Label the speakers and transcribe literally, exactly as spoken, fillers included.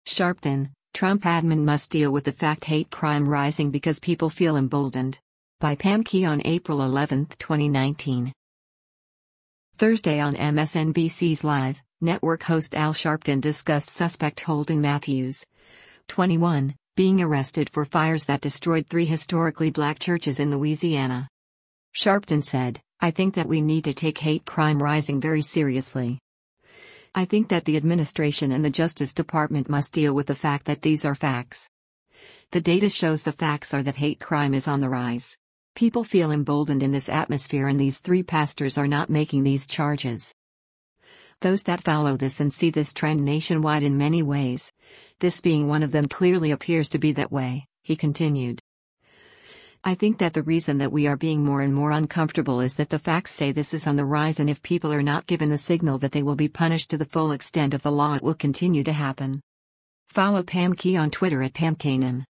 Speaker 1: Sharpton, Trump admin must deal with the fact hate crime rising because people feel emboldened. By Pam Key on April eleventh, twenty nineteen. Thursday on M S N B C's Live, network host Al Sharpton discussed suspect Holden Matthews, twenty-one, being arrested for fires that destroyed three historically black churches in Louisiana. Sharpton said, "I think that we need to take hate crime rising very seriously. I think that the administration and the Justice Department must deal with the fact that these are facts. The data shows the facts are that hate crime is on the rise. People feel emboldened in this atmosphere, and these three pastors are not making these charges. Those that follow this and see this trend nationwide in many ways, this being one of them, clearly appears to be that way," he continued. "I think that the reason that we are being more and more uncomfortable is that the facts say this is on the rise, and if people are not given the signal that they will be punished to the full extent of the law, it will continue to happen." Follow Pam Key on Twitter at Pam Kanem.